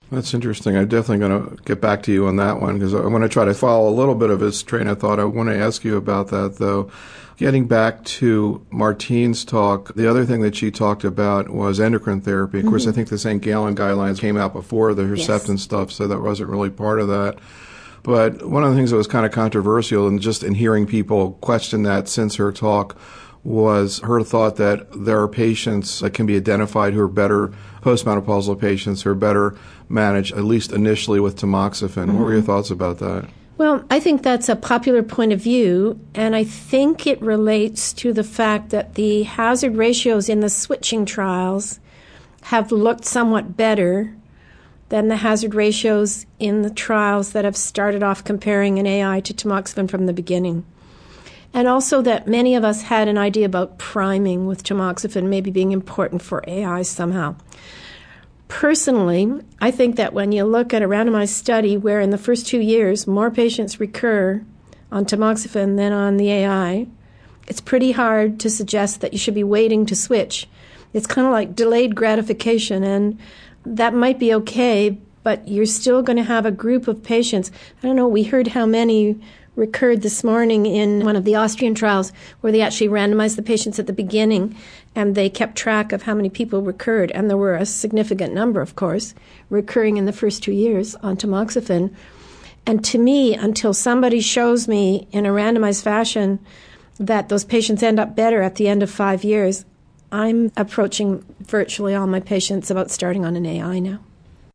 That's interesting. I'm definitely going to get back to you on that one because I want to try to follow a little bit of his train of thought. I want to ask you about that, though. Getting back to Martine's talk, the other thing that she talked about was endocrine therapy. Of course, I think the St. Gallen guidelines came out before the Herceptin stuff, so that wasn't really part of that. But one of the things that was kind of controversial, and just in hearing people question that since her talk, was her thought that there are patients that can be identified who are better, postmenopausal patients who are better managed, at least initially, with tamoxifen. What were your thoughts about that? Well, I think that's a popular point of view, and I think it relates to the fact that the hazard ratios in the switching trials have looked somewhat better than the hazard ratios in the trials that have started off comparing an AI to tamoxifen from the beginning. And also that many of us had an idea about priming with tamoxifen maybe being important for AI somehow. Personally, I think that when you look at a randomized study where in the first 2 years more patients recur on tamoxifen than on the AI, it's pretty hard to suggest that you should be waiting to switch. It's kind of like delayed gratification, and that might be okay, but you're still going to have a group of patients. I don't know, we heard how many recurred this morning in one of the Austrian trials where they actually randomized the patients at the beginning and they kept track of how many people recurred. And there were a significant number, of course, recurring in the first 2 years on tamoxifen. And to me, until somebody shows me in a randomized fashion that those patients end up better at the end of 5 years, I'm approaching virtually all my patients about starting on an AI now.